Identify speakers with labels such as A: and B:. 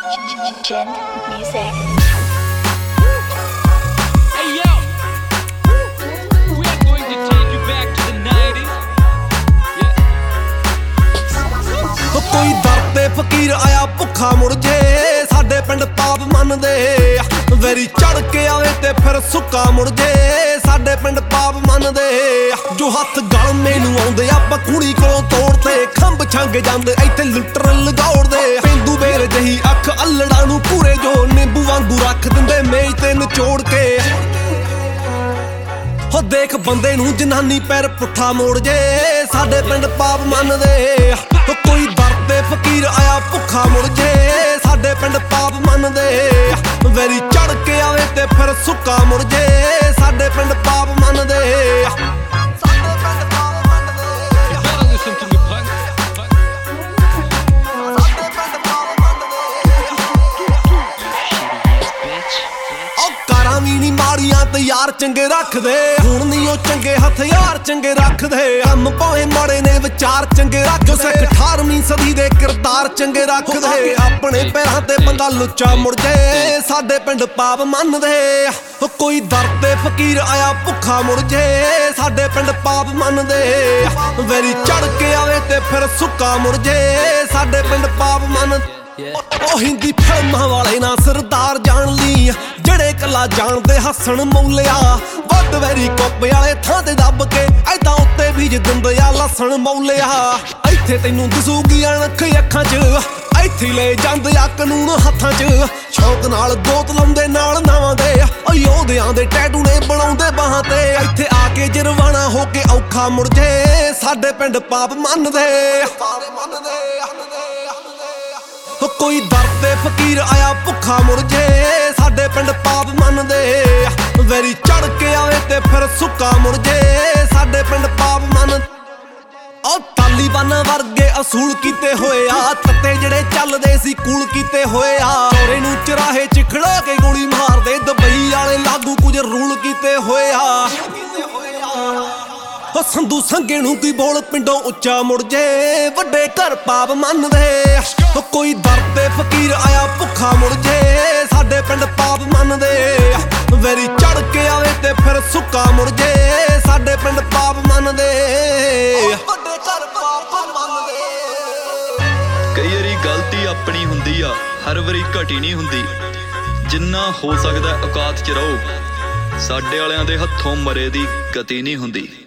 A: Gen Music.
B: Hey yo, we are going to take you back to the 90s.
C: कोई दर ते फकीर आया भुखा मुड़ जे साडे पिंड पाप मनदे वेरी चढ़ के आवे ते फिर सुक्का मुड़ जे साडे पिंड पाप मनदे जो हत्थ गल मैनू आउंदे आपां कुड़ी कोलों तोड़ते खंभ छंग जांदे इत्थे लुੱਟਰ लगौड़दे पेंदू बेर जही अख अल्लड़ा नू पूरे जो नींबू वांगू रख दिंदे मेज ते निचोड़ के हो देख बंदे नू जनानी पैर पुट्ठा मोड़ जे साडे पिंड पाप मनदे कोई दर ते फकीर आया भुखा मुड़ जे साडे पिंड पाप मनदे वेरी चढ़ के आवे ते फिर सुक्का मुड़ जे साडे पिंड पाप मनदे
B: You better listen to me, punk.
C: ਕਾਰਾਂ ਵੀ ਨੀ ਮਾੜੀਆਂ ਤੇ ਯਾਰ ਚੰਗੇ ਰੱਖਦੇ ਹੁਣ ਨੀ ਉਹ ਚੰਗੇ ਹਥਿਆਰ ਚੰਗੇ ਰੱਖਦੇ ਕੰਮ ਭਾਵੇਂ ਮਾੜੇ ਨੇ ਵਿਚਾਰ ਚੰਗੇ ਰੱਖਦੇ ਸਿੱਖ 18ਵੀਂ ਸਦੀ ਦੇ ਕਿਰਦਾਰ ਚੰਗੇ ਰੱਖਦੇ ਆਪਣੇ ਪੈਰਾਂ ਤੇ ਬੰਦਾ ਲੁੱਚਾ ਮੁੜ ਜੇ ਸਾਡੇ ਪਿੰਡ ਪਾਪ ਮੰਨਦੇ ਕੋਈ ਦਰ ਤੇ ਫਕੀਰ ਆਇਆ ਭੁੱਖਾ ਮੁੜ ਜੇ ਸਾਡੇ ਪਿੰਡ ਪਾਪ ਮੰਨਦੇ ਵੈਰੀ ਚੜ ਕੇ ਆਵੇ ਤੇ ਫਿਰ ਸੁੱਕਾ ਮੁੜ ਜੇ ਸਾਡੇ ਪਿੰਡ ਪਾਪ ਮੰਨਦੇ ਉਹ ਹਿੰਦੀ ਫਿਲਮਾਂ ਵਾਲੇ ਨਾ ਸਰਦਾਰ ਜਾਣ ਲਈ ਜਿਹੜੇ ਕੱਲਾ ਜਾਣਦੇ ਹੱਸਣ ਮੌਲਿਆ ਵੱਡ ਵੈਰੀ ਕੁੱਪ ਵਾਲੇ ਥਾਂ ਤੇ ਦੱਬ ਕੇ ਐਦਾਂ ਉੱਤੇ ਬੀਜ ਦਿੰਦੇ ਆ ਲਸਣ ਮੌਲਿਆ ਇੱਥੇ ਤੈਨੂੰ ਦਿਸੂਗੀ ਅਣਖ ਅੱਖਾਂ 'ਚ ਇੱਥੇ ਲੈ ਜਾਂਦੇ ਆ ਕਾਨੂੰਨ ਹੱਥਾਂ 'ਚ ਸ਼ੌਕ ਨਾਲ ਗੋਤ ਲਾਉਂਦੇ ਨਾਲ ਨਾਵਾਂ ਦੇ ਯੋਧਿਆਂ ਦੇ ਟੈਟੂ ਨੇ ਬਣਾਉਂਦੇ ਬਾਹਾਂ ਤੇ ਇੱਥੇ ਆ ਕੇ ਜਰਵਾਣਾ ਹੋ ਕੇ ਔਖਾ ਮੁੜ ਜੇ ਸਾਡੇ ਪਿੰਡ ਪਾਪ ਮੰਨਦੇ ਕੋਈ ਦਰ ਤੇ ਫਕੀਰ ਆਇਆ ਭੁੱਖਾ ਮੁੜ ਜੇ ਸਾਡੇ ਪਿੰਡ ਪਾਪ ਮੰਨਦੇ ਵੈਰੀ ਚੜ ਕੇ ਆਵੇ ਤੇ ਫਿਰ ਸੁੱਕਾ ਮੁੜ ਜੇ ਸਾਡੇ ਪਿੰਡ ਪਾਪ ਮੰਨ ਉਹ ਤਾਲੀਬਾਨਾਂ ਵਰਗੇ ਅਸੂਲ ਕੀਤੇ ਹੋਏ ਆ ਤੱਤੇ ਜਿਹੜੇ ਚੱਲਦੇ ਸੀ ਕੂਲ ਕੀਤੇ ਹੋਏ ਆ ਚੋਰੇ ਨੂੰ ਚਰਾਹੇ 'ਚ ਖੜਾ ਕੇ ਗੋਲੀ ਮਾਰਦੇ ਦੁਬਈ ਵਾਲੇ ਲਾਗੂ ਕੁਝ ਰੂਲ ਕੀਤੇ ਹੋਏ ਆ ਉਹ ਸੰਧੂ ਸੰਗੇ ਨੂੰ ਕੀ ਬੋਲ ਪਿੰਡੋਂ ਉੱਚਾ ਮੁੜ ਜੇ ਵੱਡੇ ਘਰ ਪਾਪ ਮੰਨਦੇ ਕੋਈ ਦਰ ਤੇ ਫਕੀਰ ਆਇਆ ਭੁੱਖਾ ਮੁੜ ਜੇ ਸਾਡੇ ਪਿੰਡ ਪਾਪ ਮੰਨਦੇ ਵੈਰੀ ਚੜ ਕੇ ਆਵੇ ਤੇ ਫਿਰ ਸੁੱਕਾ ਮੁੜ ਜੇ ਸਾਡੇ ਪਿੰਡ ਪਾਪ ਮੰਨਦੇ ਵੱਡੇ ਘਰ ਪਾਪ ਮੰਨਦੇ
D: ਕਈ ਵਾਰੀ ਗਲਤੀ ਆਪਣੀ ਹੁੰਦੀ ਆ ਹਰ ਵਾਰੀ ਘਟੀ ਨਹੀਂ ਹੁੰਦੀ ਜਿੰਨਾ ਹੋ ਸਕਦਾ ਔਕਾਤ 'ਚ ਰਹੋ ਸਾਡੇ ਵਾਲਿਆਂ ਦੇ ਹੱਥੋਂ ਮਰੇ ਦੀ ਗਤੀ ਨਹੀਂ ਹੁੰਦੀ।